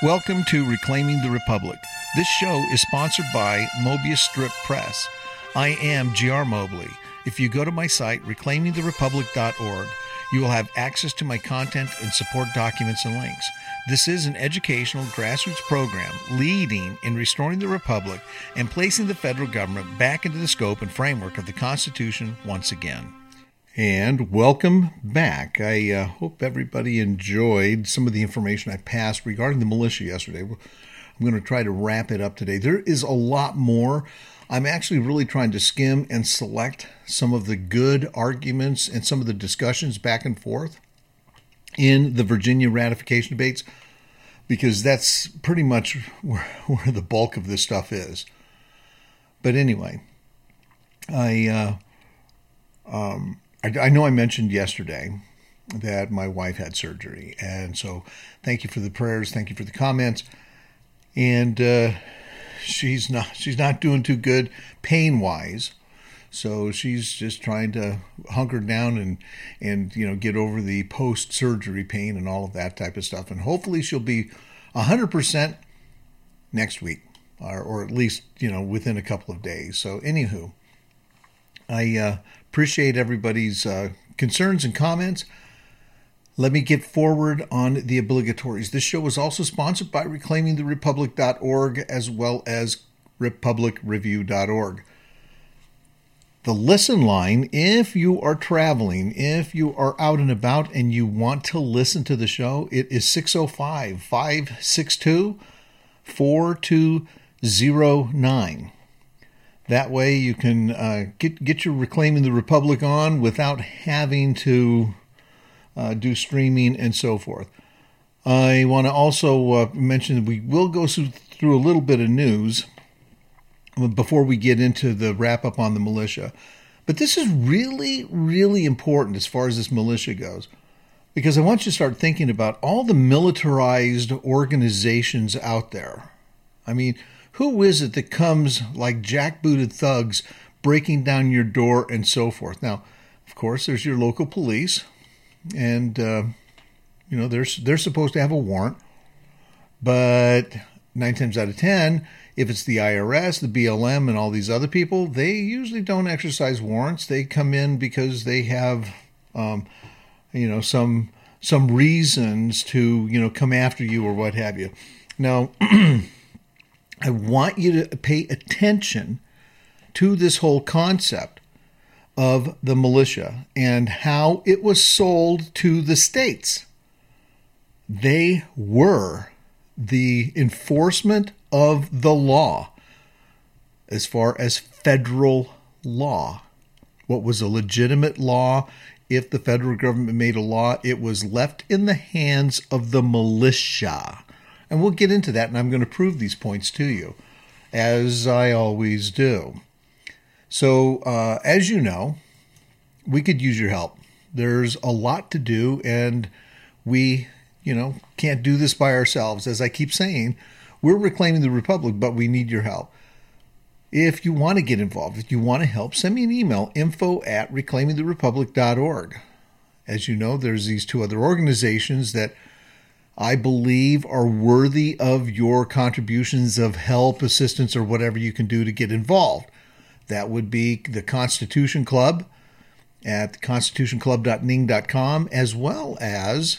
Welcome to Reclaiming the Republic. This show is sponsored by Mobius Strip Press. I am G.R. Mobley. If you go to my site, reclaimingtherepublic.org, you will have access to my content and support documents and links. This is an educational grassroots program leading in restoring the Republic and placing the federal government back into the scope and framework of the Constitution once again. And welcome back. I hope everybody enjoyed some of the information I passed regarding the militia yesterday. I'm going to try to wrap it up today. There is a lot more. I'm actually really trying to skim and select some of the good arguments and some of the discussions back and forth in the Virginia ratification debates, because that's pretty much where the bulk of this stuff is. But anyway, I know I mentioned yesterday that my wife had surgery, and so thank you for the prayers, thank you for the comments. And she's not doing too good pain-wise, so she's just trying to hunker down and get over the post-surgery pain and all of that type of stuff. And hopefully she'll be 100% next week, or at least within a couple of days. So anywho, I appreciate everybody's concerns and comments. Let me get forward on the obligatories. This show is also sponsored by reclaimingtherepublic.org as well as republicreview.org. The listen line, if you are traveling, if you are out and about and you want to listen to the show, it is 605-562-4209. That way you can get your Reclaiming the Republic on without having to do streaming and so forth. I want to also mention that we will go through a little bit of news before we get into the wrap-up on the militia. But this is really, really important as far as this militia goes, because I want you to start thinking about all the militarized organizations out there. I mean, who is it that comes like jackbooted thugs breaking down your door and so forth? Now, of course, there's your local police, and they're supposed to have a warrant. But 9 times out of 10, if it's the IRS, the BLM, and all these other people, they usually don't exercise warrants. They come in because they have, some reasons to come after you or what have you. Now, I want you to pay attention to this whole concept of the militia and how it was sold to the states. They were the enforcement of the law as far as federal law. What was a legitimate law? If the federal government made a law, it was left in the hands of the militia. And we'll get into that, and I'm going to prove these points to you, as I always do. So, as you know, we could use your help. There's a lot to do, and we, can't do this by ourselves. As I keep saying, we're reclaiming the Republic, but we need your help. If you want to get involved, if you want to help, send me an email, info@reclaimingtherepublic.org. As you know, there's these two other organizations that I believe are worthy of your contributions of help, assistance, or whatever you can do to get involved. That would be the Constitution Club at constitutionclub.ning.com, as well as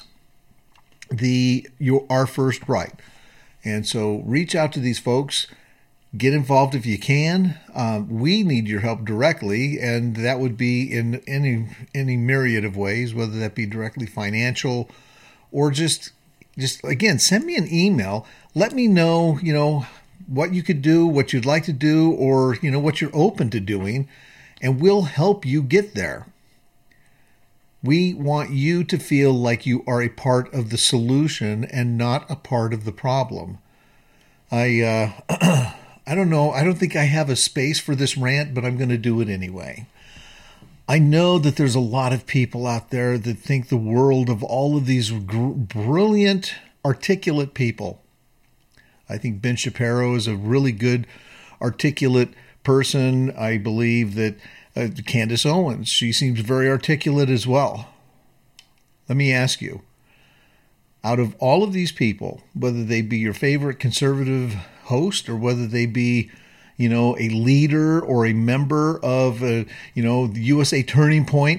Our First Right. And so reach out to these folks. Get involved if you can. We need your help directly, and that would be in any myriad of ways, whether that be directly financial or just again, send me an email. Let me know, what you could do, what you'd like to do, or, what you're open to doing, and we'll help you get there. We want you to feel like you are a part of the solution and not a part of the problem. I don't know. I don't think I have a space for this rant, but I'm going to do it anyway. I know that there's a lot of people out there that think the world of all of these brilliant, articulate people. I think Ben Shapiro is a really good, articulate person. I believe that Candace Owens, she seems very articulate as well. Let me ask you, out of all of these people, whether they be your favorite conservative host or whether they be, a leader or a member of, the USA Turning Point,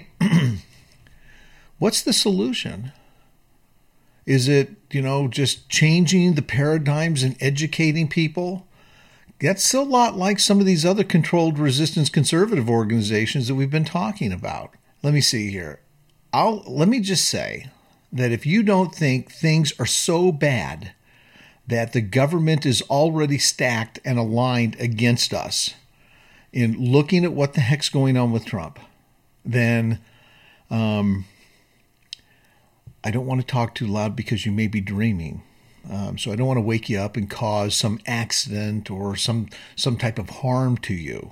what's the solution? Is it, just changing the paradigms and educating people? That's a lot like some of these other controlled resistance conservative organizations that we've been talking about. Let me see here. Let me just say that if you don't think things are so bad that the government is already stacked and aligned against us in looking at what the heck's going on with Trump, then I don't want to talk too loud because you may be dreaming. So I don't want to wake you up and cause some accident or some type of harm to you.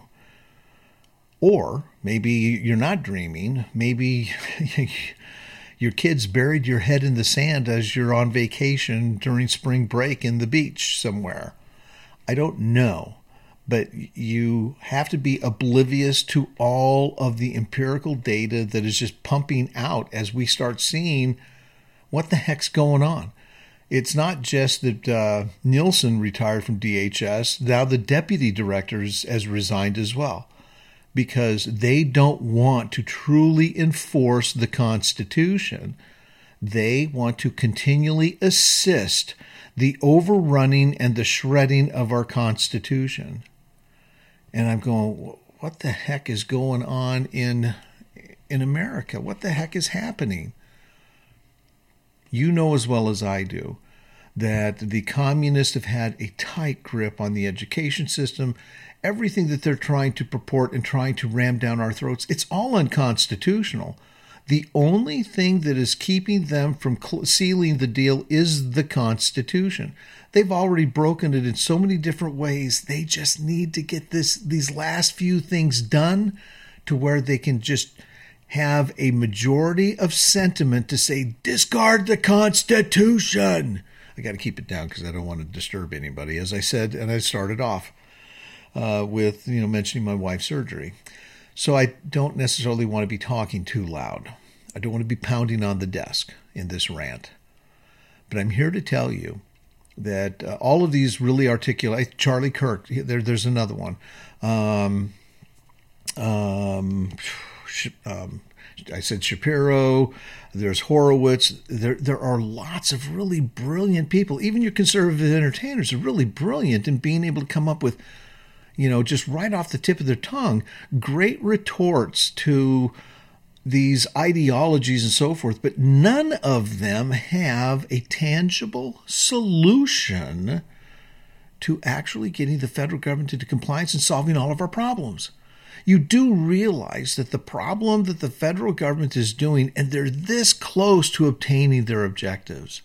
Or maybe you're not dreaming. Maybe your kids buried your head in the sand as you're on vacation during spring break in the beach somewhere. I don't know. But you have to be oblivious to all of the empirical data that is just pumping out as we start seeing what the heck's going on. It's not just that Nielsen retired from DHS. Now the deputy director has resigned as well, because they don't want to truly enforce the Constitution. They want to continually assist the overrunning and the shredding of our Constitution. And I'm going, what the heck is going on in America? What the heck is happening? You know as well as I do that the communists have had a tight grip on the education system. Everything that they're trying to purport and trying to ram down our throats, it's all unconstitutional. The only thing that is keeping them from sealing the deal is the Constitution. They've already broken it in so many different ways. They just need to get these last few things done to where they can just have a majority of sentiment to say, discard the Constitution. I got to keep it down because I don't want to disturb anybody. As I said, and I started off with mentioning my wife's surgery. So I don't necessarily want to be talking too loud. I don't want to be pounding on the desk in this rant. But I'm here to tell you that all of these really articulate. Charlie Kirk, there's another one. I said Shapiro, there's Horowitz. There are lots of really brilliant people. Even your conservative entertainers are really brilliant in being able to come up with, just right off the tip of their tongue, great retorts to these ideologies and so forth. But none of them have a tangible solution to actually getting the federal government into compliance and solving all of our problems. You do realize that the problem that the federal government is doing, and they're this close to obtaining their objectives,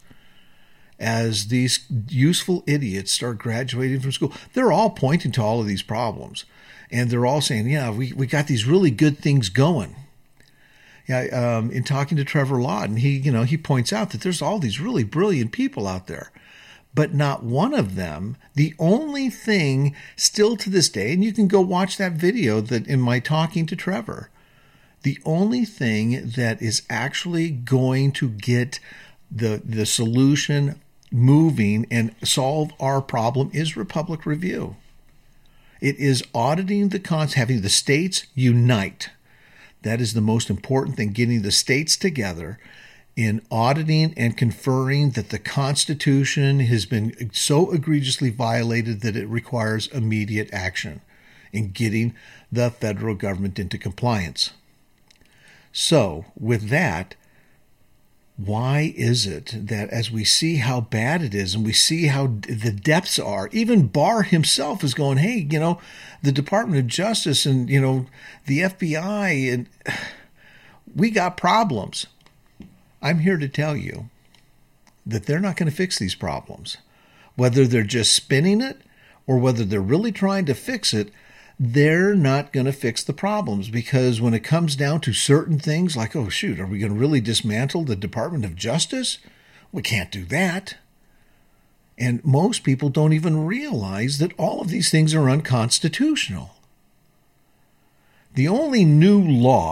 as these useful idiots start graduating from school, they're all pointing to all of these problems. And they're all saying, yeah, we got these really good things going. Yeah, in talking to Trevor Lawton, he points out that there's all these really brilliant people out there. But not one of them, the only thing still to this day, and you can go watch that video that in my talking to Trevor, the only thing that is actually going to get the solution moving and solve our problem is Republic Review. It is auditing having the states unite. That is the most important thing, getting the states together in auditing and conferring that the Constitution has been so egregiously violated that it requires immediate action in getting the federal government into compliance. So, with that, why is it that as we see how bad it is and we see how the depths are, even Barr himself is going, hey, the Department of Justice and, the FBI, and we got problems. I'm here to tell you that they're not going to fix these problems. Whether they're just spinning it or whether they're really trying to fix it, they're not going to fix the problems, because when it comes down to certain things like, oh, shoot, are we going to really dismantle the Department of Justice? We can't do that. And most people don't even realize that all of these things are unconstitutional. The only new law,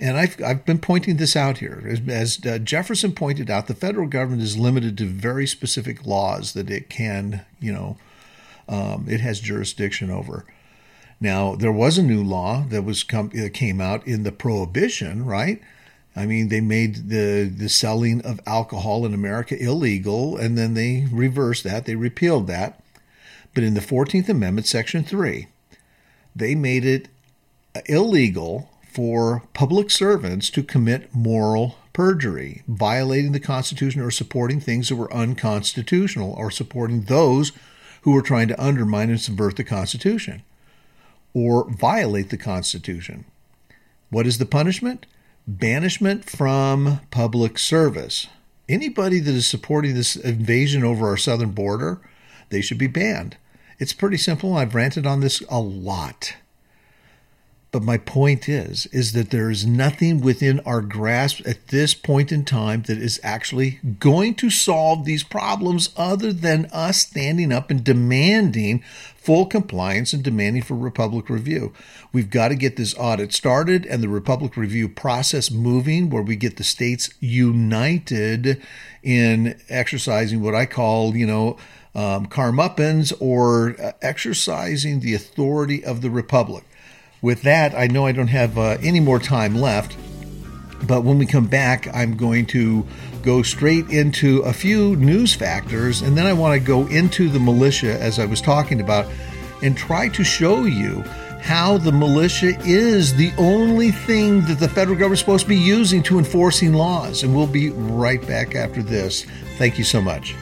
And I've been pointing this out here. As Jefferson pointed out, the federal government is limited to very specific laws that it can, it has jurisdiction over. Now, there was a new law that came out in the Prohibition, right? I mean, they made the selling of alcohol in America illegal, and then they reversed that. They repealed that. But in the 14th Amendment, Section 3, they made it illegal for public servants to commit moral perjury, violating the Constitution or supporting things that were unconstitutional, or supporting those who were trying to undermine and subvert the Constitution or violate the Constitution. What is the punishment? Banishment from public service. Anybody that is supporting this invasion over our southern border, they should be banned. It's pretty simple. I've ranted on this a lot. But my point is that there is nothing within our grasp at this point in time that is actually going to solve these problems other than us standing up and demanding full compliance and demanding for Republic review. We've got to get this audit started and the Republic review process moving, where we get the states united in exercising what I call, carmuppins, or exercising the authority of the Republic. With that, I know I don't have any more time left, but when we come back, I'm going to go straight into a few news factors, and then I want to go into the militia, as I was talking about, and try to show you how the militia is the only thing that the federal government is supposed to be using to enforcing laws. And we'll be right back after this. Thank you so much.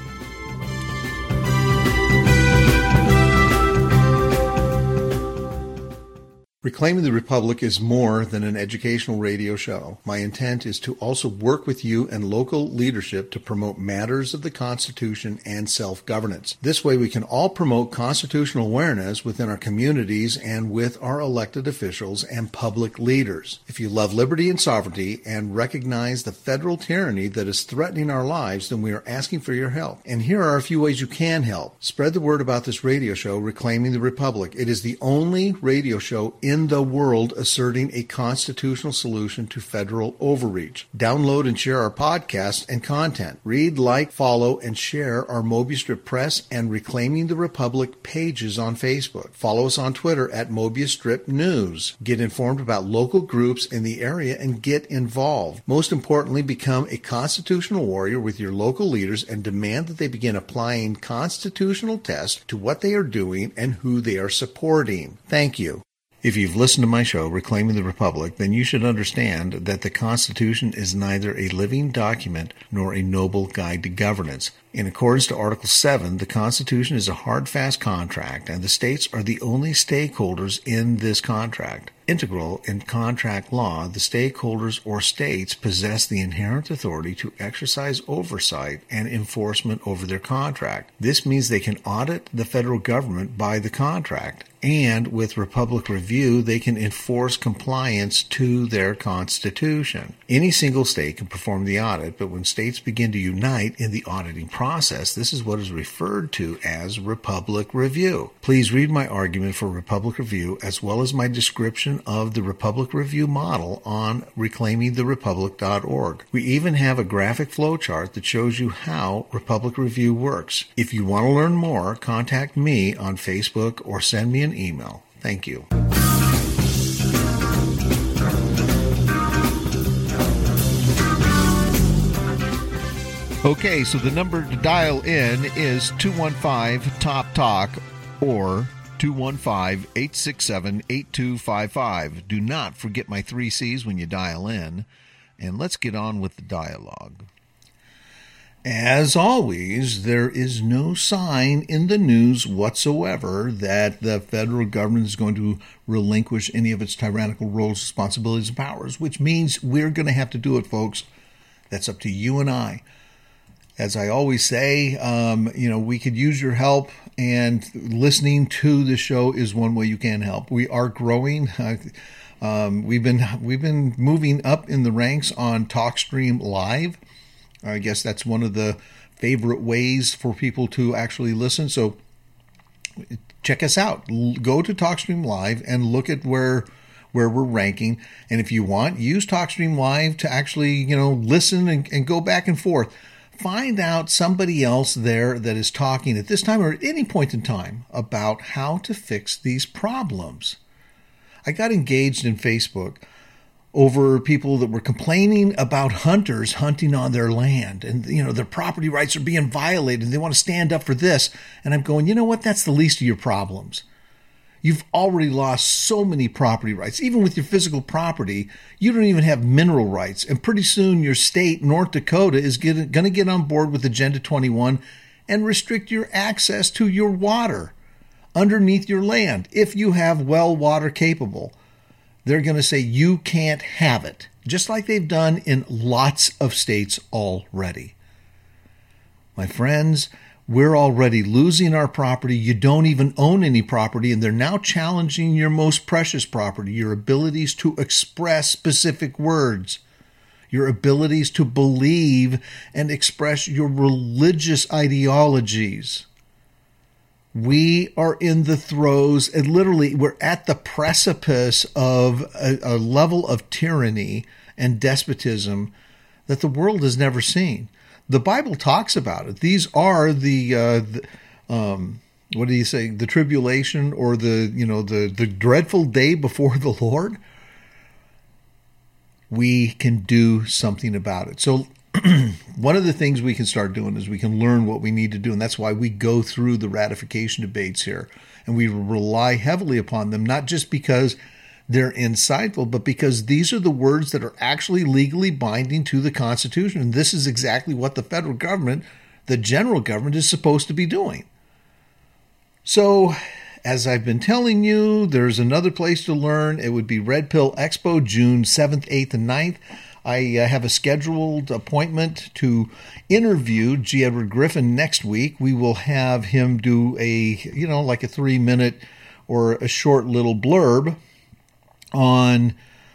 Reclaiming the Republic is more than an educational radio show. My intent is to also work with you and local leadership to promote matters of the Constitution and self-governance. This way we can all promote constitutional awareness within our communities and with our elected officials and public leaders. If you love liberty and sovereignty and recognize the federal tyranny that is threatening our lives, then we are asking for your help. And here are a few ways you can help. Spread the word about this radio show, Reclaiming the Republic. It is the only radio show in the world asserting a constitutional solution to federal overreach. Download and share our podcast and content. Read, like, follow, and share our Mobius Strip Press and Reclaiming the Republic pages on Facebook. Follow us on Twitter at Mobius Strip News. Get informed about local groups in the area and get involved. Most importantly, become a constitutional warrior with your local leaders and demand that they begin applying constitutional tests to what they are doing and who they are supporting. Thank you. If you've listened to my show, Reclaiming the Republic, then you should understand that the Constitution is neither a living document nor a noble guide to governance. In accordance to Article 7, the Constitution is a hard, fast contract, and the states are the only stakeholders in this contract. Integral in contract law, the stakeholders or states possess the inherent authority to exercise oversight and enforcement over their contract. This means they can audit the federal government by the contract, and with Republic Review, they can enforce compliance to their Constitution. Any single state can perform the audit, but when states begin to unite in the auditing process, this is what is referred to as Republic Review. Please read my argument for Republic Review as well as my description of the Republic Review model on reclaimingtherepublic.org. We even have a graphic flowchart that shows you how Republic Review works. If you want to learn more, contact me on Facebook or send me an email. Thank you. Okay, so the number to dial in is 215-TOP-TALK or 215-867-8255. Do not forget my 3 C's when you dial in, and let's get on with the dialogue. As always, there is no sign in the news whatsoever that the federal government is going to relinquish any of its tyrannical roles, responsibilities, and powers, which means we're going to have to do it, folks. That's up to you and I. As I always say, we could use your help, and listening to the show is one way you can help. We are growing. We've been moving up in the ranks on TalkStream Live. I guess that's one of the favorite ways for people to actually listen. So check us out. Go to TalkStream Live and look at where where we're ranking. And if you want, use TalkStream Live to actually, listen and go back and forth. Find out somebody else there that is talking at this time or at any point in time about how to fix these problems. I got engaged in Facebook over people that were complaining about hunters hunting on their land and, their property rights are being violated and they want to stand up for this. And I'm going, you know what? That's the least of your problems. You've already lost so many property rights. Even with your physical property, you don't even have mineral rights. And pretty soon your state, North Dakota, is going to get on board with Agenda 21 and restrict your access to your water underneath your land. If you have well water capable, they're going to say you can't have it, just like they've done in lots of states already. My friends, we're already losing our property. You don't even own any property, and they're now challenging your most precious property, your abilities to express specific words, your abilities to believe and express your religious ideologies. We are in the throes, and literally we're at the precipice of a level of tyranny and despotism that the world has never seen. The Bible talks about it. These are the what do you say? The tribulation or the dreadful day before the Lord. We can do something about it. So one of the things we can start doing is we can learn what we need to do. And that's why we go through the ratification debates here. And we rely heavily upon them, not just because they're insightful, but because these are the words that are actually legally binding to the Constitution. And this is exactly what the federal government, the general government, is supposed to be doing. So, as I've been telling you, there's another place to learn. It would be Red Pill Expo, June 7th, 8th, and 9th. I have a scheduled appointment to interview G. Edward Griffin next week. We will have him do a 3-minute or a short little blurb on,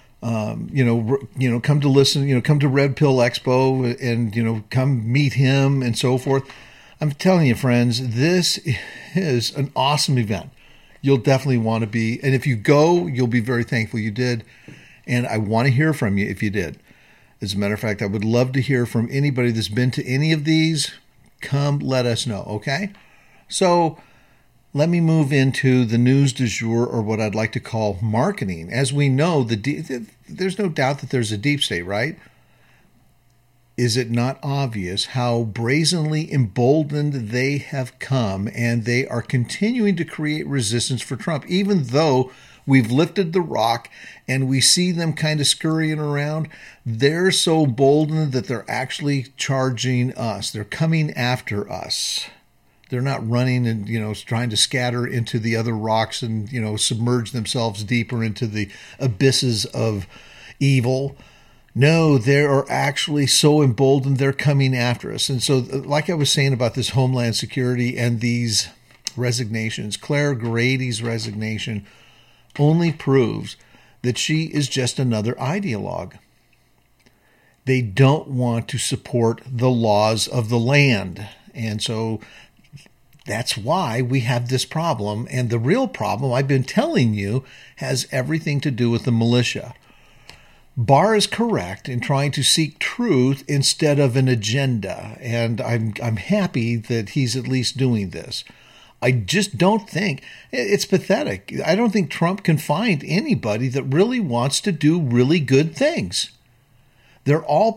come to listen, come to Red Pill Expo and, come meet him and so forth. I'm telling you, friends, this is an awesome event. You'll definitely want to be. And if you go, you'll be very thankful you did. And I want to hear from you if you did. As a matter of fact, I would love to hear from anybody that's been to any of these. Come let us know, okay? So let me move into the news du jour, or what I'd like to call marketing. As we know, there's no doubt that there's a deep state, right? Is it not obvious how brazenly emboldened they have come, and they are continuing to create resistance for Trump, even though we've lifted the rock and we see them kind of scurrying around? They're so emboldened that they're actually charging us. They're coming after us. They're not running and, trying to scatter into the other rocks and, submerge themselves deeper into the abysses of evil. No, they are actually so emboldened, they're coming after us. And so, like I was saying about this Homeland Security and these resignations, Claire Grady's resignation only proves that she is just another ideologue. They don't want to support the laws of the land. And so that's why we have this problem. And the real problem, I've been telling you, has everything to do with the militia. Barr is correct in trying to seek truth instead of an agenda, and I'm happy that he's at least doing this. I just don't think, it's pathetic. I don't think Trump can find anybody that really wants to do really good things. They're all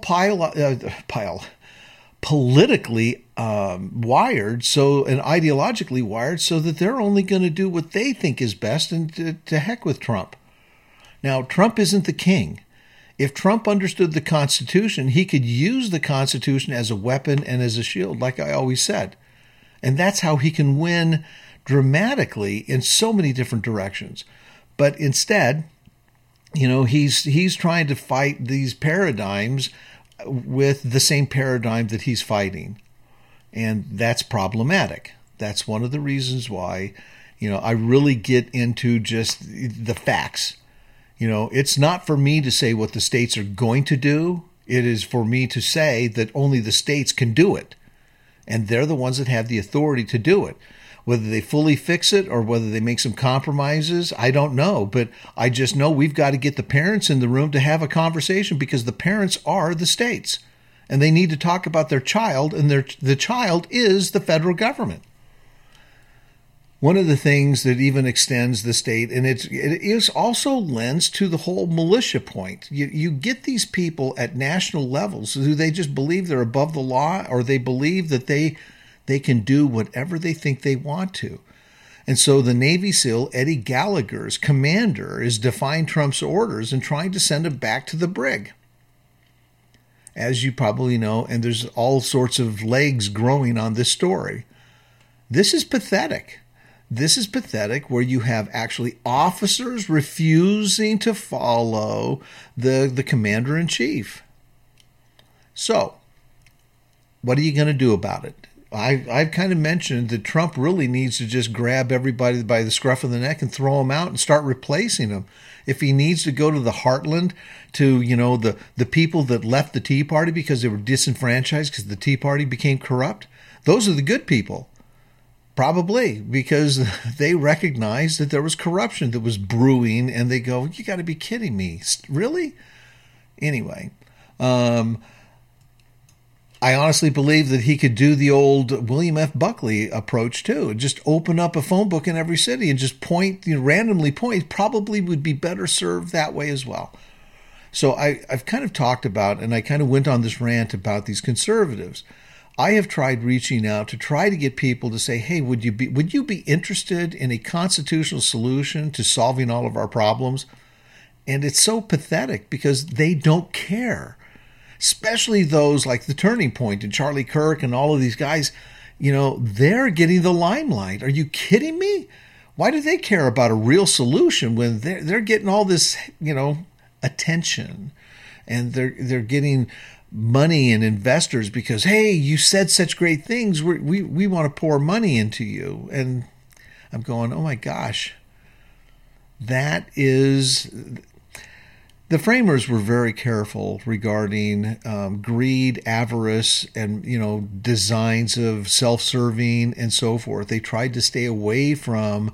politically wired, and ideologically wired, so that they're only going to do what they think is best, and to heck with Trump. Now, Trump isn't the king. If Trump understood the Constitution, he could use the Constitution as a weapon and as a shield, like I always said. And that's how he can win dramatically in so many different directions. But instead, he's trying to fight these paradigms with the same paradigm that he's fighting. And that's problematic. That's one of the reasons why, I really get into just the facts. It's not for me to say what the states are going to do. It is for me to say that only the states can do it. And they're the ones that have the authority to do it. Whether they fully fix it or whether they make some compromises, I don't know. But I just know we've got to get the parents in the room to have a conversation, because the parents are the states. And they need to talk about their child, and the child is the federal government. One of the things that even extends the state, and it is also lends to the whole militia point. You get these people at national levels who they just believe they're above the law, or they believe that they can do whatever they think they want to. And so the Navy SEAL, Eddie Gallagher's commander, is defying Trump's orders and trying to send him back to the brig. As you probably know, and there's all sorts of legs growing on this story. This is pathetic. This is pathetic, where you have actually officers refusing to follow the commander-in-chief. So, what are you going to do about it? I've kind of mentioned that Trump really needs to just grab everybody by the scruff of the neck and throw them out and start replacing them. If he needs to go to the heartland, to the people that left the Tea Party because they were disenfranchised because the Tea Party became corrupt, those are the good people. Probably because they recognized that there was corruption that was brewing, and they go, you got to be kidding me. Really? Anyway, I honestly believe that he could do the old William F. Buckley approach too. Just open up a phone book in every city and just randomly point. Probably would be better served that way as well. So I've kind of talked about, and I kind of went on this rant about these conservatives. I have tried reaching out to try to get people to say, hey, would you be interested in a constitutional solution to solving all of our problems? And it's so pathetic because they don't care, especially those like the Turning Point and Charlie Kirk and all of these guys. They're getting the limelight. Are you kidding me? Why do they care about a real solution when they're getting all this, attention, and they're getting money and investors because, hey, you said such great things. We want to pour money into you. And I'm going, oh my gosh, that is... The framers were very careful regarding greed, avarice, and, designs of self-serving and so forth. They tried to stay away from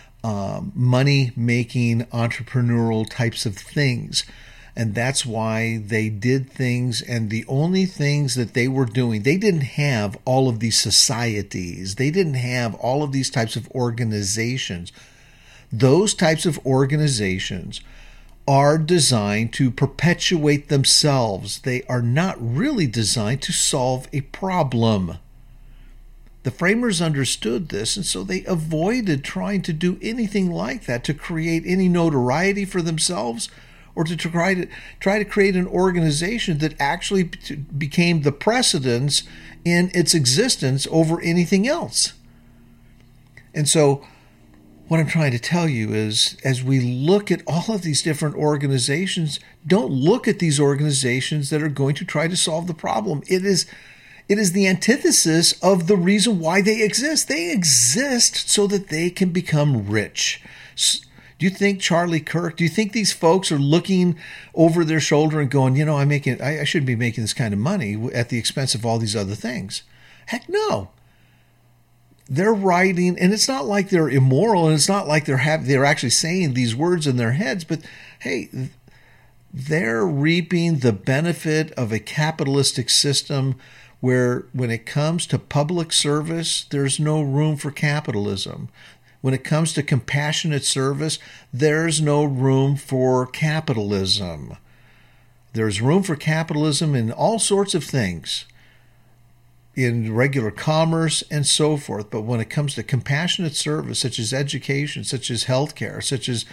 money-making entrepreneurial types of things. And that's why they did things, and the only things that they were doing, they didn't have all of these societies. They didn't have all of these types of organizations. Those types of organizations are designed to perpetuate themselves. They are not really designed to solve a problem. The framers understood this, and so they avoided trying to do anything like that to create any notoriety for themselves, or to try to create an organization that actually became the precedence in its existence over anything else. And so what I'm trying to tell you is, as we look at all of these different organizations, don't look at these organizations that are going to try to solve the problem. It is the antithesis of the reason why they exist. They exist so that they can become rich. Do you think Charlie Kirk, do you think these folks are looking over their shoulder and going, I shouldn't be making this kind of money at the expense of all these other things? Heck no. They're writing, and it's not like they're immoral, and it's not like they're actually saying these words in their heads, but hey, they're reaping the benefit of a capitalistic system where when it comes to public service, there's no room for capitalism. When it comes to compassionate service, there's no room for capitalism. There's room for capitalism in all sorts of things, in regular commerce and so forth. But when it comes to compassionate service, such as education, such as healthcare, such as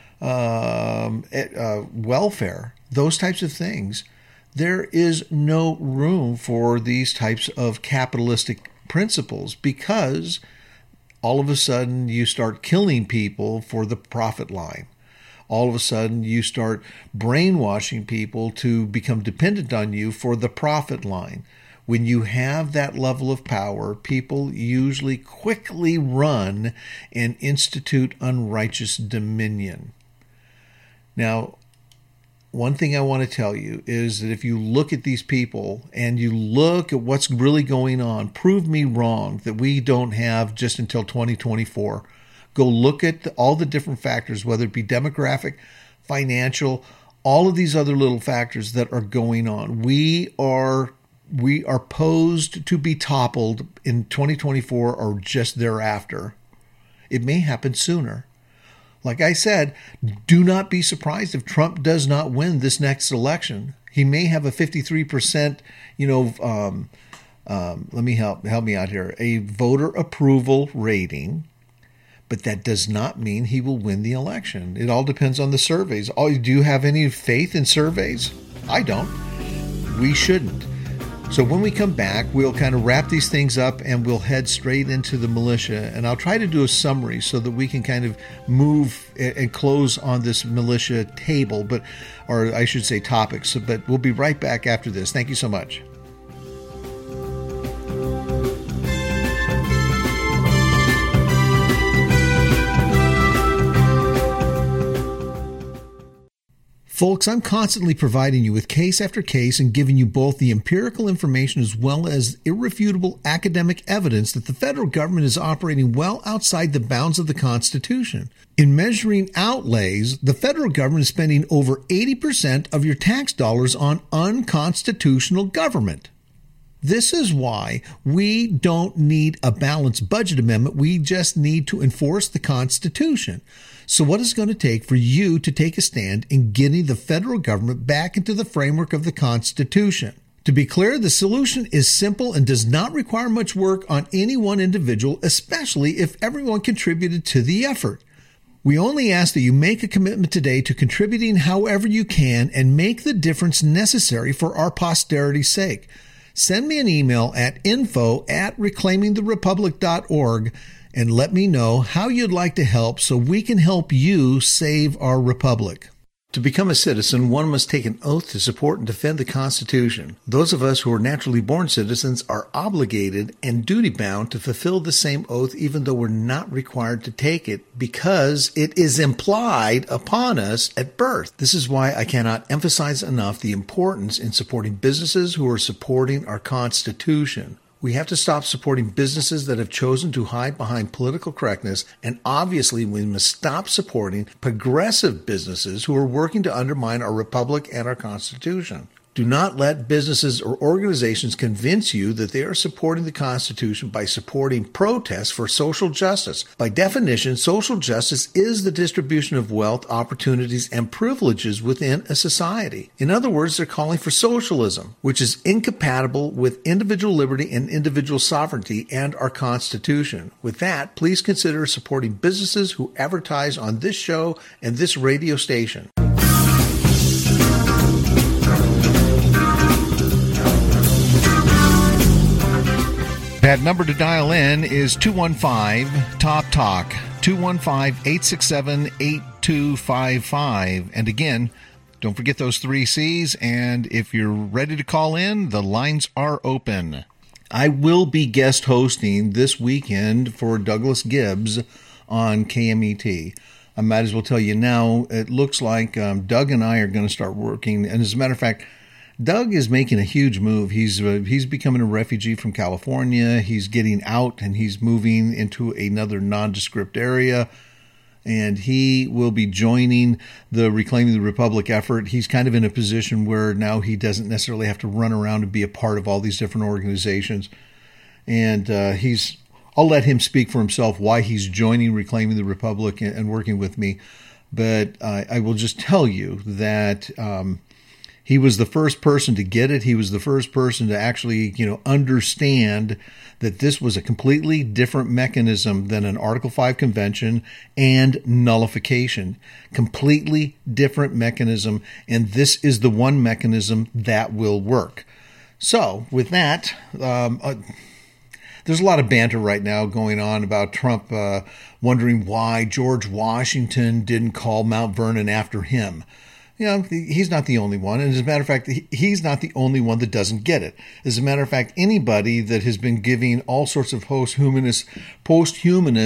welfare, those types of things, there is no room for these types of capitalistic principles, because all of a sudden you start killing people for the profit line. All of a sudden you start brainwashing people to become dependent on you for the profit line. When you have that level of power, people usually quickly run and institute unrighteous dominion. Now, one thing I want to tell you is that if you look at these people and you look at what's really going on, prove me wrong that we don't have just until 2024. Go look at all the different factors, whether it be demographic, financial, all of these other little factors that are going on. We are posed to be toppled in 2024 or just thereafter. It may happen sooner. Like I said, do not be surprised if Trump does not win this next election. He may have a 53%, let me help me out here, a voter approval rating, but that does not mean he will win the election. It all depends on the surveys. Do you have any faith in surveys? I don't. We shouldn't. So when we come back, we'll kind of wrap these things up and we'll head straight into the militia. And I'll try to do a summary so that we can kind of move and close on this militia table, or I should say topics. But we'll be right back after this. Thank you so much. Folks, I'm constantly providing you with case after case and giving you both the empirical information as well as irrefutable academic evidence that the federal government is operating well outside the bounds of the Constitution. In measuring outlays, the federal government is spending over 80% of your tax dollars on unconstitutional government. This is why we don't need a balanced budget amendment. We just need to enforce the Constitution. So what is it going to take for you to take a stand in getting the federal government back into the framework of the Constitution? To be clear, the solution is simple and does not require much work on any one individual, especially if everyone contributed to the effort. We only ask that you make a commitment today to contributing however you can and make the difference necessary for our posterity's sake. Send me an email at info@reclaimingtherepublic.org and let me know how you'd like to help so we can help you save our republic. To become a citizen, one must take an oath to support and defend the Constitution. Those of us who are naturally born citizens are obligated and duty-bound to fulfill the same oath even though we're not required to take it because it is implied upon us at birth. This is why I cannot emphasize enough the importance in supporting businesses who are supporting our Constitution. We have to stop supporting businesses that have chosen to hide behind political correctness, and obviously we must stop supporting progressive businesses who are working to undermine our republic and our Constitution. Do not let businesses or organizations convince you that they are supporting the Constitution by supporting protests for social justice. By definition, social justice is the distribution of wealth, opportunities, and privileges within a society. In other words, they're calling for socialism, which is incompatible with individual liberty and individual sovereignty and our Constitution. With that, please consider supporting businesses who advertise on this show and this radio station. That number to dial in is 215-TOP-TALK, 215-867-8255. And again, don't forget those 3 C's. And if you're ready to call in, the lines are open. I will be guest hosting this weekend for Douglas Gibbs on KMET. I might as well tell you now, it looks like Doug and I are going to start working. And as a matter of fact, Doug is making a huge move. He's becoming a refugee from California. He's getting out and he's moving into another nondescript area. And he will be joining the Reclaiming the Republic effort. He's kind of in a position where now he doesn't necessarily have to run around and be a part of all these different organizations. And I'll let him speak for himself why he's joining Reclaiming the Republic and working with me. But I will just tell you that he was the first person to get it. He was the first person to actually, understand that this was a completely different mechanism than an Article 5 convention and nullification. Completely different mechanism, and this is the one mechanism that will work. So, with that, there's a lot of banter right now going on about Trump wondering why George Washington didn't call Mount Vernon after him. He's not the only one. And as a matter of fact, he's not the only one that doesn't get it. As a matter of fact, anybody that has been giving all sorts of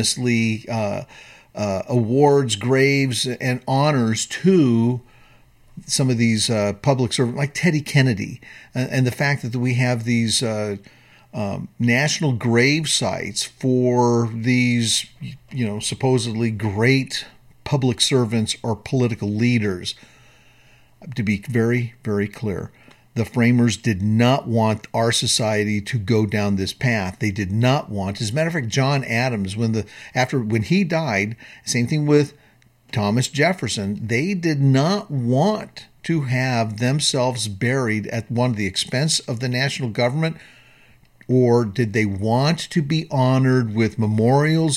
posthumously awards, graves, and honors to some of these public servants, like Teddy Kennedy, and the fact that we have these national grave sites for these, supposedly great public servants or political leaders. To be very, very clear, the framers did not want our society to go down this path. They did not want. As a matter of fact, John Adams, when he died, same thing with Thomas Jefferson, they did not want to have themselves buried at the expense of the national government, or did they want to be honored with memorials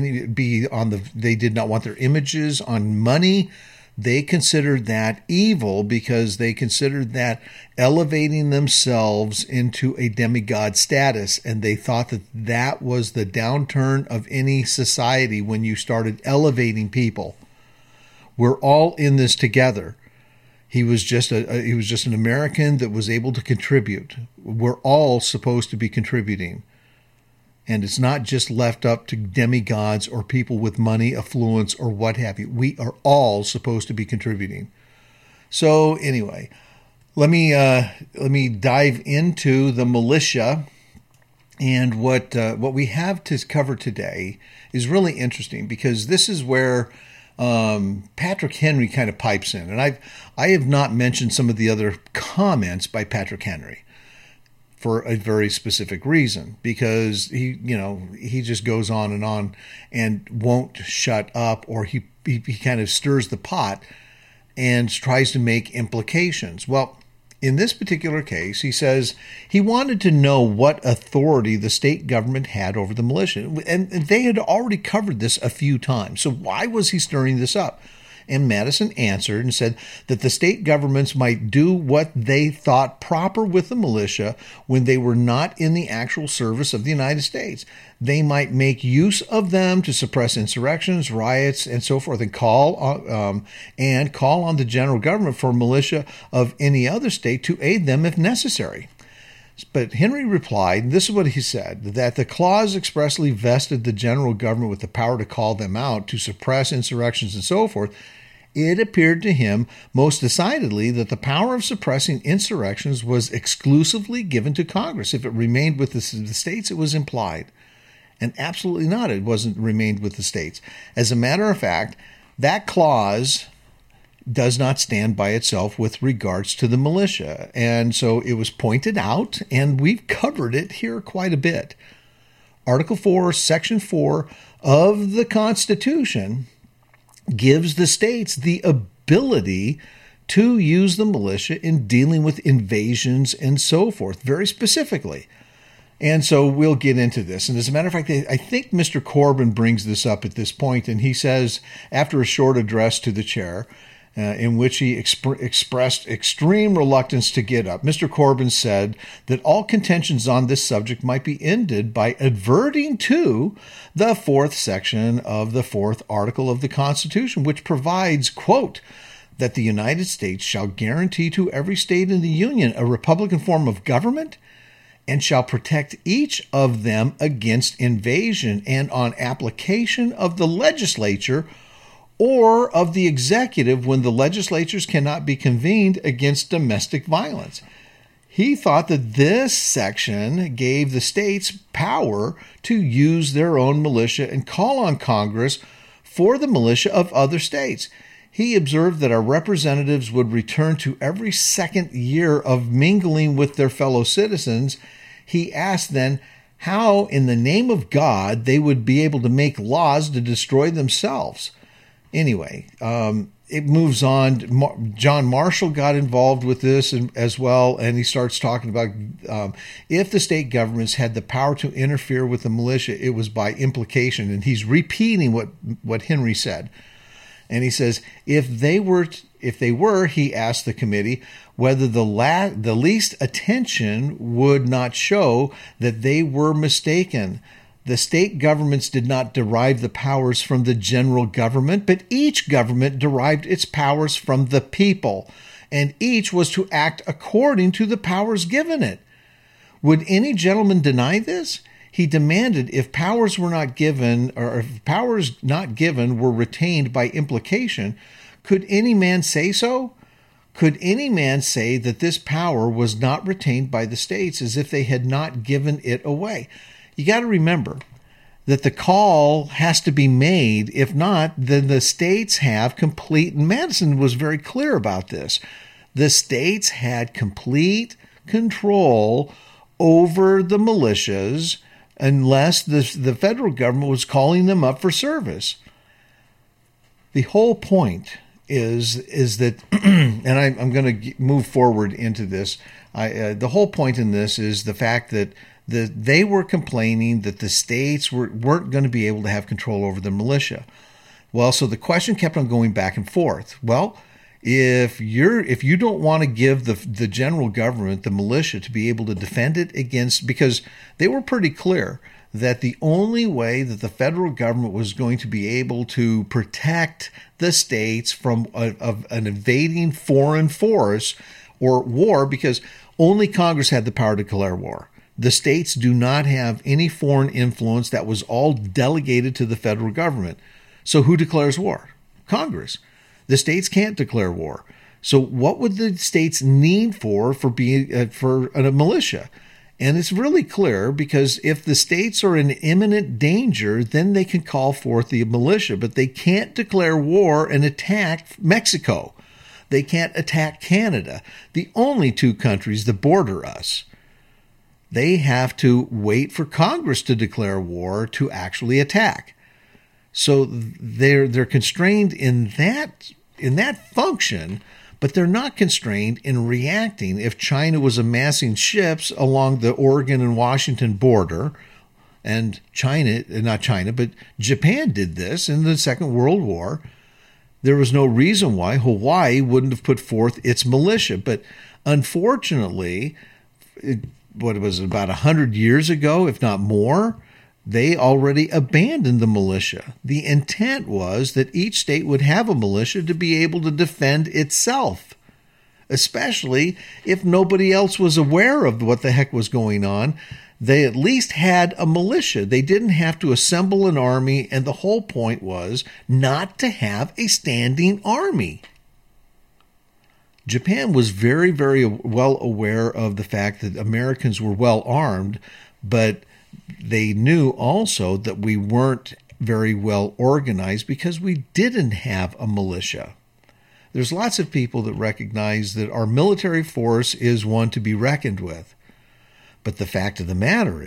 they did not want their images on money. They considered that evil because they considered that elevating themselves into a demigod status, and they thought that that was the downturn of any society when you started elevating people. We're all in this together. He was just an American that was able to contribute. We're all supposed to be contributing. And it's not just left up to demigods or people with money, affluence, or what have you. We are all supposed to be contributing. So anyway, let me dive into the militia. And what we have to cover today is really interesting, because this is where Patrick Henry kind of pipes in. And I have not mentioned some of the other comments by Patrick Henry, for a very specific reason, because he just goes on and won't shut up, or he kind of stirs the pot and tries to make implications. Well, in this particular case, he says he wanted to know what authority the state government had over the militia, and they had already covered this a few times. So why was he stirring this up? And Madison answered and said that the state governments might do what they thought proper with the militia when they were not in the actual service of the United States. They might make use of them to suppress insurrections, riots, and so forth, and call on the general government for militia of any other state to aid them if necessary. But Henry replied, and this is what he said, that the clause expressly vested the general government with the power to call them out, to suppress insurrections, and so forth. It appeared to him most decidedly that the power of suppressing insurrections was exclusively given to Congress. If it remained with the states, it was implied. And absolutely not, it wasn't remained with the states. As a matter of fact, that clause does not stand by itself with regards to the militia. And so it was pointed out, and we've covered it here quite a bit. Article 4, Section 4 of the Constitution gives the states the ability to use the militia in dealing with invasions and so forth, very specifically. And so we'll get into this. And as a matter of fact, I think Mr. Corbin brings this up at this point, and he says, after a short address to the chair, in which he expressed extreme reluctance to get up, Mr. Corbin said that all contentions on this subject might be ended by adverting to the 4th section of the 4th article of the Constitution, which provides, quote, that the United States shall guarantee to every state in the Union a republican form of government, and shall protect each of them against invasion, and on application of the legislature or of the executive when the legislatures cannot be convened against domestic violence. He thought that this section gave the states power to use their own militia and call on Congress for the militia of other states. He observed that our representatives would return to every second year of mingling with their fellow citizens. He asked then how, in the name of God, they would be able to make laws to destroy themselves. Anyway, it moves on. John Marshall got involved with this as well, and he starts talking about if the state governments had the power to interfere with the militia, it was by implication. And he's repeating what Henry said. And he says, if they were, he asked the committee whether the least attention would not show that they were mistaken. The state governments did not derive the powers from the general government, but each government derived its powers from the people, and each was to act according to the powers given it. Would any gentleman deny this? He demanded if powers were not given, or if powers not given were retained by implication, could any man say so? Could any man say that this power was not retained by the states as if they had not given it away? You got to remember that the call has to be made. If not, then the states have complete, and Madison was very clear about this. The states had complete control over the militias unless the federal government was calling them up for service. The whole point is that, and I'm going to move forward into this. The whole point in this is the fact that they were complaining that the states weren't going to be able to have control over the militia. Well, so the question kept on going back and forth. Well, if you don't want to give the general government the militia to be able to defend it against, because they were pretty clear that the only way that the federal government was going to be able to protect the states from an invading foreign force or war, because only Congress had the power to declare war. The states do not have any foreign influence. That was all delegated to the federal government. So who declares war? Congress. The states can't declare war. So what would the states need for a militia? And it's really clear, because if the states are in imminent danger, then they can call forth the militia, but they can't declare war and attack Mexico. They can't attack Canada, the only two countries that border us. They have to wait for Congress to declare war to actually attack. So they're constrained in that function, but they're not constrained in reacting. If China was amassing ships along the Oregon and Washington border, and but Japan did this in the Second World War, there was no reason why Hawaii wouldn't have put forth its militia. But unfortunately, what was it, about 100 years ago, if not more, they already abandoned the militia. The intent was that each state would have a militia to be able to defend itself, especially if nobody else was aware of what the heck was going on. They at least had a militia. They didn't have to assemble an army, and the whole point was not to have a standing army. Japan was very, very well aware of the fact that Americans were well armed, but they knew also that we weren't very well organized because we didn't have a militia. There's lots of people that recognize that our military force is one to be reckoned with. But the fact of the matter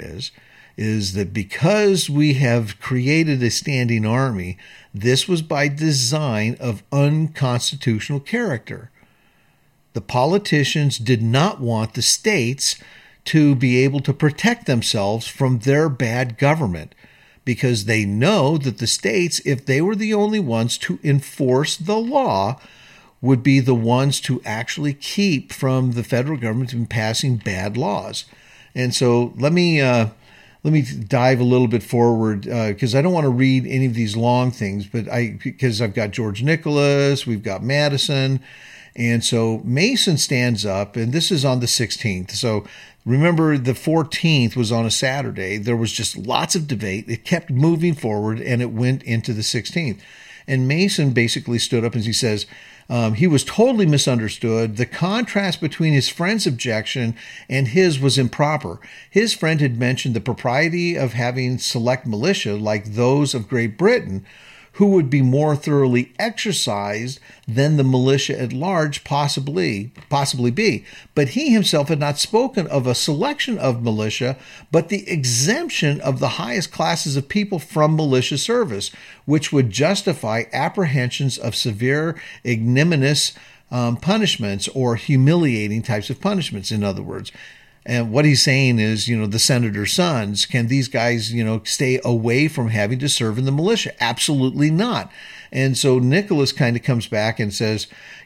is that because we have created a standing army, this was by design of unconstitutional character. The politicians did not want the states to be able to protect themselves from their bad government, because they know that the states, if they were the only ones to enforce the law, would be the ones to actually keep from the federal government from passing bad laws. And so let me dive a little bit forward, because I don't want to read any of these long things, because I've got George Nicholas, we've got Madison. And so Mason stands up, and this is on the 16th. So remember, the 14th was on a Saturday. There was just lots of debate. It kept moving forward, and it went into the 16th. And Mason basically stood up and he says, he was totally misunderstood. The contrast between his friend's objection and his was improper. His friend had mentioned the propriety of having select militia like those of Great Britain, who would be more thoroughly exercised than the militia at large possibly be. But he himself had not spoken of a selection of militia, but the exemption of the highest classes of people from militia service, which would justify apprehensions of severe ignominious punishments, or humiliating types of punishments, in other words. And what he's saying is, the senator's sons, can these guys, stay away from having to serve in the militia? Absolutely not. And so Nicholas kind of comes back and says,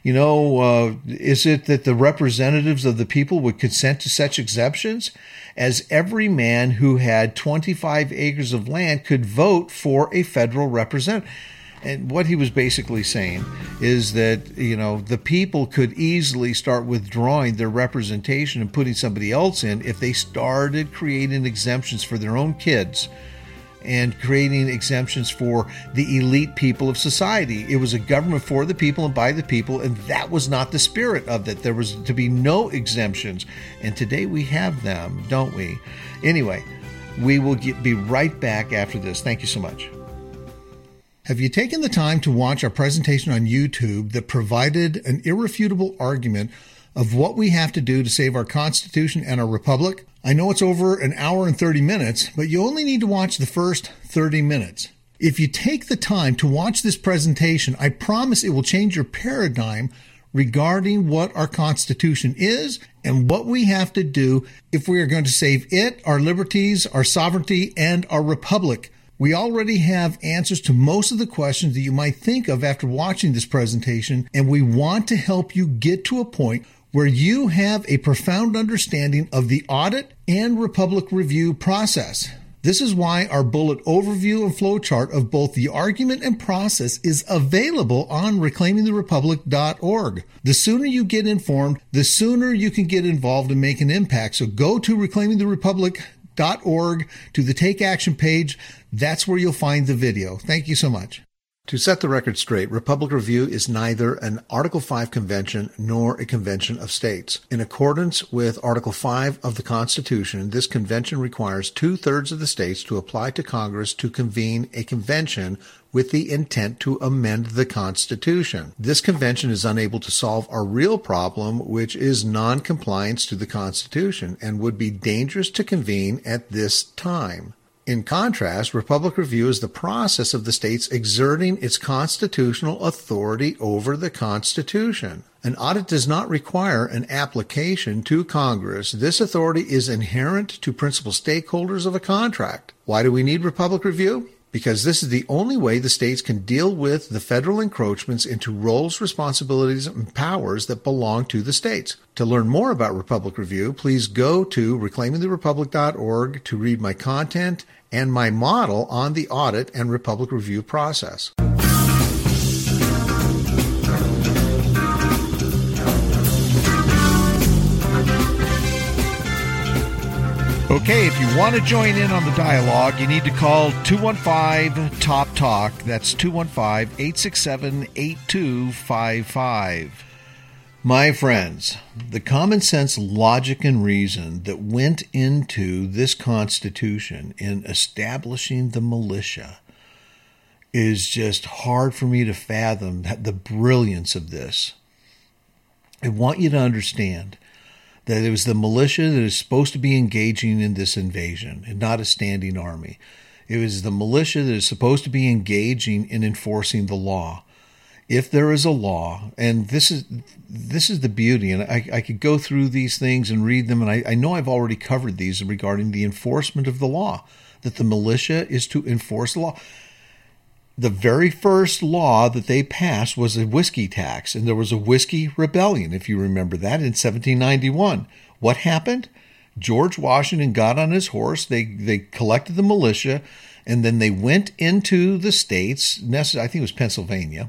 is it that the representatives of the people would consent to such exemptions? As every man who had 25 acres of land could vote for a federal representative. And what he was basically saying is that, the people could easily start withdrawing their representation and putting somebody else in if they started creating exemptions for their own kids. and creating exemptions for the elite people of society. It was a government for the people and by the people, and that was not the spirit of it. There was to be no exemptions. And today we have them, don't we? Anyway, we will be right back after this. Thank you so much. Have you taken the time to watch our presentation on YouTube that provided an irrefutable argument of what we have to do to save our Constitution and our Republic? I know it's over an hour and 30 minutes, but you only need to watch the first 30 minutes. If you take the time to watch this presentation, I promise it will change your paradigm regarding what our Constitution is and what we have to do if we are going to save it, our liberties, our sovereignty, and our Republic. We already have answers to most of the questions that you might think of after watching this presentation, and we want to help you get to a point where you have a profound understanding of the audit and Republic review process. This is why our bullet overview and flowchart of both the argument and process is available on reclaimingtherepublic.org. The sooner you get informed, the sooner you can get involved and make an impact. So go to reclaimingtherepublic.org to the Take Action page. That's where you'll find the video. Thank you so much. To set the record straight, Republic Review is neither an Article 5 convention nor a convention of states. In accordance with Article 5 of the Constitution, this convention requires 2/3 of the states to apply to Congress to convene a convention with the intent to amend the Constitution. This convention is unable to solve our real problem, which is non-compliance to the Constitution, and would be dangerous to convene at this time. In contrast, Republic Review is the process of the states exerting its constitutional authority over the Constitution. An audit does not require an application to Congress. This authority is inherent to principal stakeholders of a contract. Why do we need Republic Review? Because this is the only way the states can deal with the federal encroachments into roles, responsibilities, and powers that belong to the states. To learn more about Republic Review, please go to reclaimingtherepublic.org to read my content and my model on the audit and Republic Review process. Okay, if you want to join in on the dialogue, you need to call 215-TOP-TALK. That's 215-867-8255. My friends, the common sense, logic, and reason that went into this Constitution in establishing the militia is just hard for me to fathom the brilliance of this. I want you to understand that it was the militia that is supposed to be engaging in this invasion and not a standing army. It was the militia that is supposed to be engaging in enforcing the law. If there is a law, and this is the beauty, and I could go through these things and read them, and I know I've already covered these regarding the enforcement of the law, that the militia is to enforce the law. The very first law that they passed was a whiskey tax, and there was a whiskey rebellion, if you remember that, in 1791. What happened? George Washington got on his horse, they collected the militia, and then they went into the states, I think it was Pennsylvania,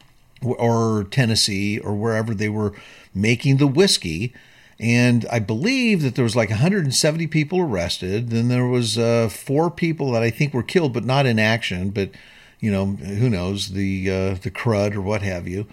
or Tennessee, or wherever they were making the whiskey, and I believe that there was like 170 people arrested, then there was 4 people that I think were killed, but not in action, but who knows, the crud or what have you.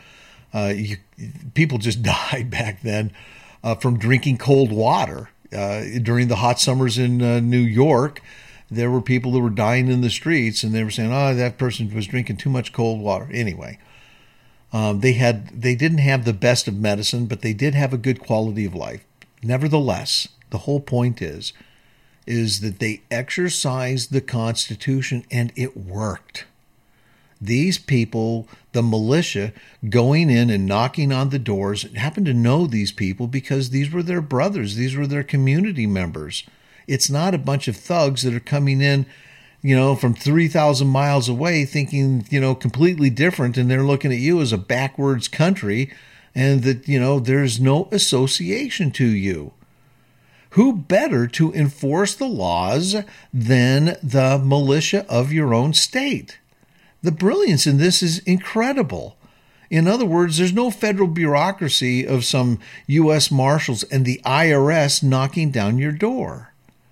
People just died back then from drinking cold water. During the hot summers in New York, there were people that were dying in the streets, and they were saying, that person was drinking too much cold water. Anyway, they didn't have the best of medicine, but they did have a good quality of life. Nevertheless, the whole point is that they exercised the Constitution, and it worked. These people, the militia, going in and knocking on the doors, happened to know these people because these were their brothers. These were their community members. It's not a bunch of thugs that are coming in, from 3,000 miles away thinking, completely different, and they're looking at you as a backwards country and that, there's no association to you. Who better to enforce the laws than the militia of your own state? The brilliance in this is incredible. In other words, there's no federal bureaucracy of some U.S. Marshals and the IRS knocking down your door.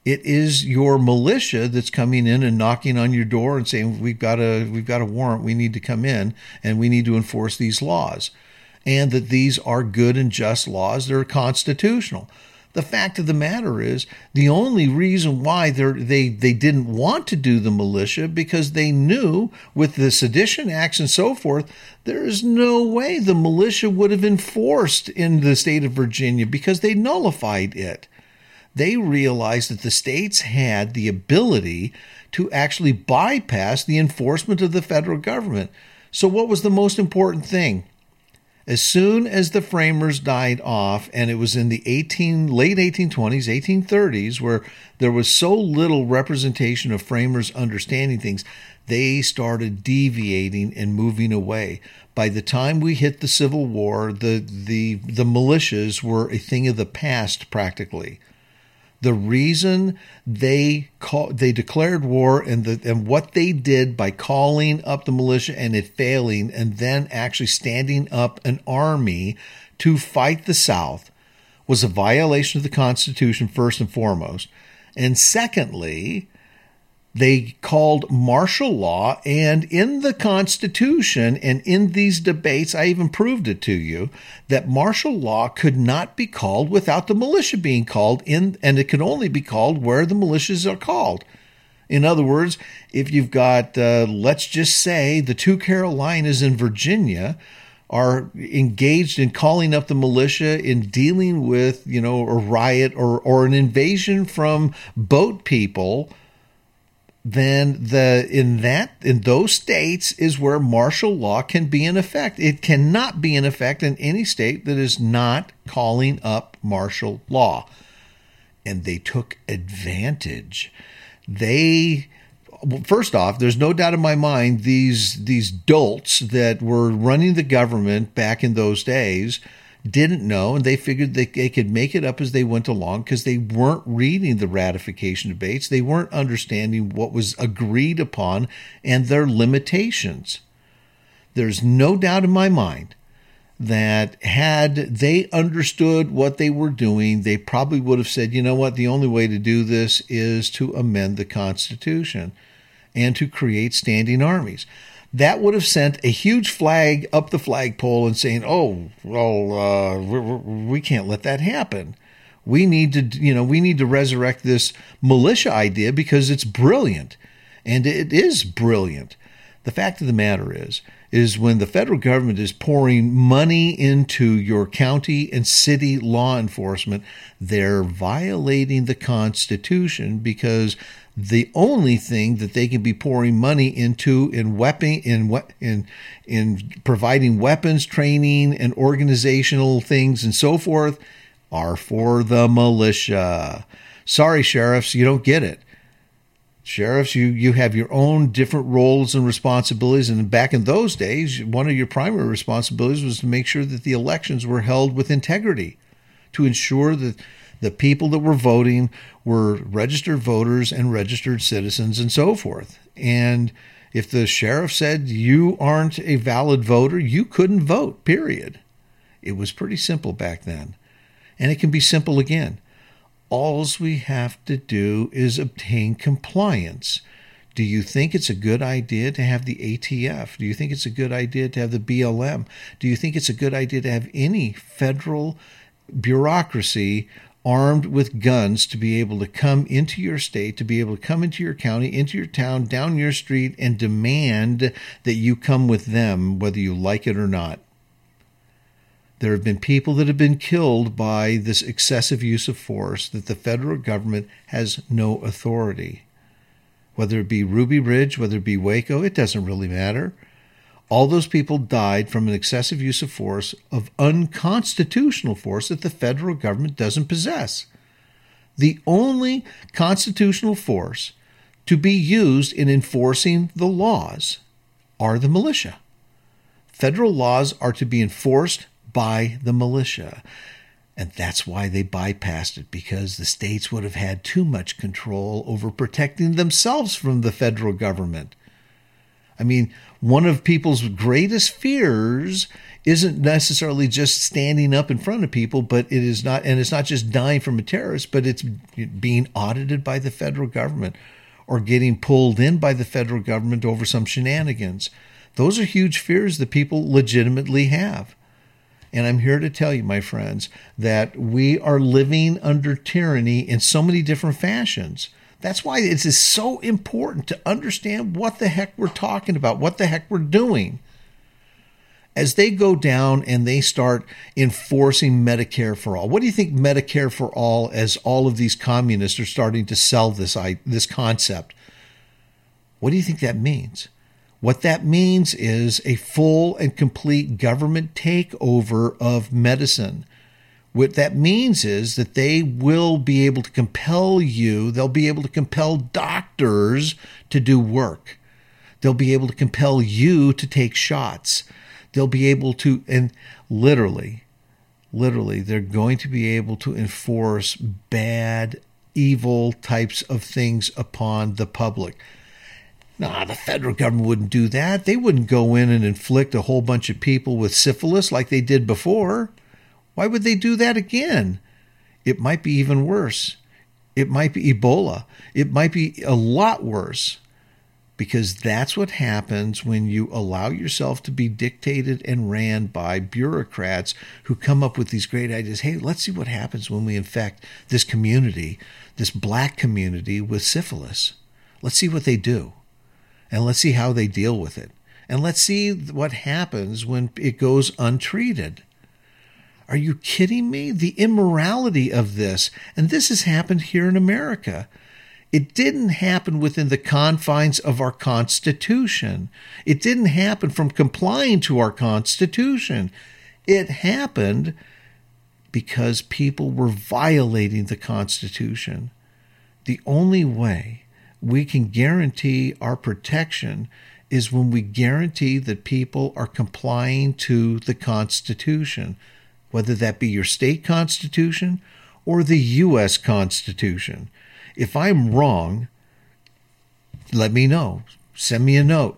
It is your militia that's coming in and knocking on your door and saying, we've got a warrant, we need to come in and we need to enforce these laws. And that these are good and just laws, they're constitutional. The fact of the matter is, the only reason why they didn't want to do the militia, because they knew with the Sedition Acts and so forth, there is no way the militia would have enforced in the state of Virginia because they nullified it. They realized that the states had the ability to actually bypass the enforcement of the federal government. So what was the most important thing? As soon as the framers died off, and it was in the late 1820s, 1830s, where there was so little representation of framers understanding things, they started deviating and moving away. By the time we hit the Civil War, the militias were a thing of the past practically. The reason they declared war and what they did by calling up the militia and it failing, and then actually standing up an army to fight the South, was a violation of the Constitution first and foremost. And secondly, they called martial law, and in the Constitution and in these debates, I even proved it to you, that martial law could not be called without the militia being called in, and it could only be called where the militias are called. In other words, if you've got, let's just say, the two Carolinas in Virginia are engaged in calling up the militia in dealing with, a riot or an invasion from boat people, then in those states is where martial law can be in effect. It cannot be in effect in any state that is not calling up martial law. And they took advantage. First off, there's no doubt in my mind these dolts that were running the government back in those days didn't know, and they figured they could make it up as they went along because they weren't reading the ratification debates. They weren't understanding what was agreed upon and their limitations. There's no doubt in my mind that had they understood what they were doing, they probably would have said, you know what, the only way to do this is to amend the Constitution and to create standing armies. That would have sent a huge flag up the flagpole and saying, oh, well, we can't let that happen. We need to resurrect this militia idea because it's brilliant. And it is brilliant. The fact of the matter is when the federal government is pouring money into your county and city law enforcement, they're violating the Constitution, because the only thing that they can be pouring money into in providing weapons training and organizational things and so forth are for the militia. Sorry, sheriffs, you don't get it. Sheriffs, you have your own different roles and responsibilities. And back in those days, one of your primary responsibilities was to make sure that the elections were held with integrity, to ensure that the people that were voting were registered voters and registered citizens and so forth. And if the sheriff said you aren't a valid voter, you couldn't vote, period. It was pretty simple back then. And it can be simple again. All we have to do is obtain compliance. Do you think it's a good idea to have the ATF? Do you think it's a good idea to have the BLM? Do you think it's a good idea to have any federal bureaucracy armed with guns to be able to come into your state, to be able to come into your county, into your town, down your street, and demand that you come with them, whether you like it or not? There have been people that have been killed by this excessive use of force that the federal government has no authority. Whether it be Ruby Ridge, whether it be Waco, it doesn't really matter. All those people died from an excessive use of force, of unconstitutional force that the federal government doesn't possess. The only constitutional force to be used in enforcing the laws are the militia. Federal laws are to be enforced by the militia. And that's why they bypassed it, because the states would have had too much control over protecting themselves from the federal government. I mean, one of people's greatest fears isn't necessarily just standing up in front of people, but it is not, and it's not just dying from a terrorist, but it's being audited by the federal government or getting pulled in by the federal government over some shenanigans. Those are huge fears that people legitimately have. And I'm here to tell you, my friends, that we are living under tyranny in so many different fashions. That's why it is so important to understand what the heck we're talking about, what the heck we're doing. As they go down and they start enforcing Medicare for all, what do you think Medicare for all, as all of these communists are starting to sell this concept? What do you think that means? What that means is a full and complete government takeover of medicine. What that means is that they will be able to compel you, they'll be able to compel doctors to do work. They'll be able to compel you to take shots. They'll be able to, and literally, they're going to be able to enforce bad, evil types of things upon the public. Nah, the federal government wouldn't do that. They wouldn't go in and inflict a whole bunch of people with syphilis like they did before. Why would they do that again? It might be even worse. It might be Ebola. It might be a lot worse, because that's what happens when you allow yourself to be dictated and ran by bureaucrats who come up with these great ideas. Hey, let's see what happens when we infect this community, this black community, with syphilis. Let's see what they do. And let's see how they deal with it. And let's see what happens when it goes untreated. Are you kidding me? The immorality of this. And this has happened here in America. It didn't happen within the confines of our Constitution. It didn't happen from complying to our Constitution. It happened because people were violating the Constitution. The only way we can guarantee our protection is when we guarantee that people are complying to the Constitution, whether that be your state constitution or the U.S. Constitution. If I'm wrong, let me know. Send me a note.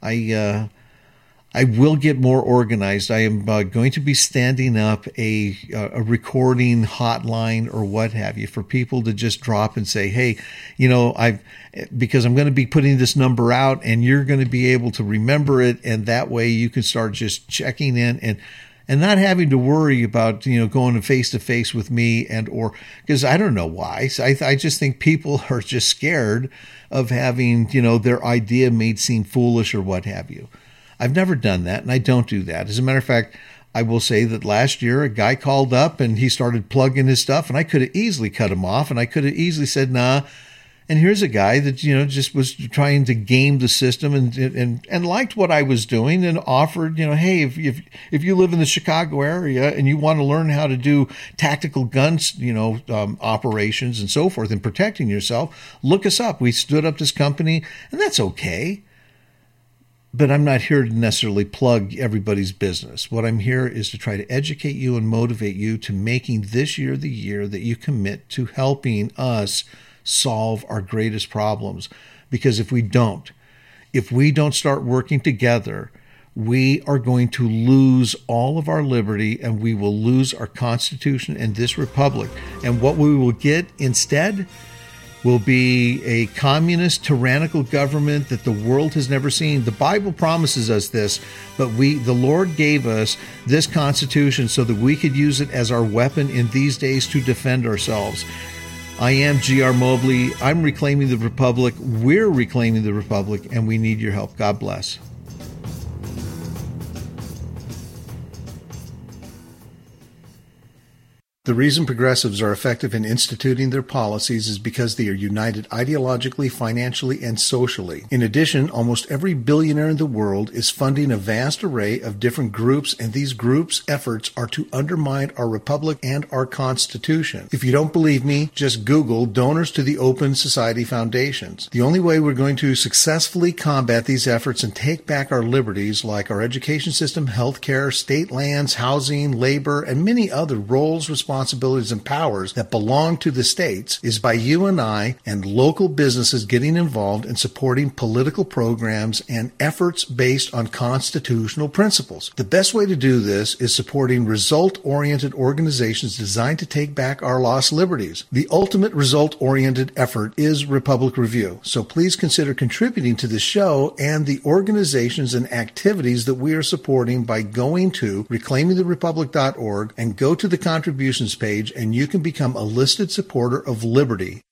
I will get more organized. I am going to be standing up a recording hotline or what have you for people to just drop and say, hey, because I'm going to be putting this number out and you're going to be able to remember it. And that way you can start just checking in and not having to worry about, going face to face with me or because I don't know why. So I just think people are just scared of having, their idea made seem foolish or what have you. I've never done that, and I don't do that. As a matter of fact, I will say that last year a guy called up and he started plugging his stuff, and I could have easily cut him off, and I could have easily said, nah. And here's a guy that, just was trying to game the system and liked what I was doing and offered, hey, if you live in the Chicago area and you want to learn how to do tactical guns, operations and so forth and protecting yourself, look us up. We stood up this company, and that's okay. But I'm not here to necessarily plug everybody's business. What I'm here is to try to educate you and motivate you to making this year the year that you commit to helping us solve our greatest problems. Because if we don't start working together, we are going to lose all of our liberty and we will lose our Constitution and this republic. And what we will get instead will be a communist, tyrannical government that the world has never seen. The Bible promises us this, but the Lord gave us this Constitution so that we could use it as our weapon in these days to defend ourselves. I am G.R. Mobley. I'm reclaiming the Republic. We're reclaiming the Republic, and we need your help. God bless. The reason progressives are effective in instituting their policies is because they are united ideologically, financially, and socially. In addition, almost every billionaire in the world is funding a vast array of different groups, and these groups' efforts are to undermine our republic and our Constitution. If you don't believe me, just Google donors to the Open Society Foundations. The only way we're going to successfully combat these efforts and take back our liberties, like our education system, healthcare, state lands, housing, labor, and many other roles, responsibilities, responsibilities and powers that belong to the states is by you and I and local businesses getting involved in supporting political programs and efforts based on constitutional principles. The best way to do this is supporting result-oriented organizations designed to take back our lost liberties. The ultimate result-oriented effort is Republic Review, so please consider contributing to the show and the organizations and activities that we are supporting by going to reclaimingtherepublic.org and go to the contributions page, and you can become a listed supporter of liberty.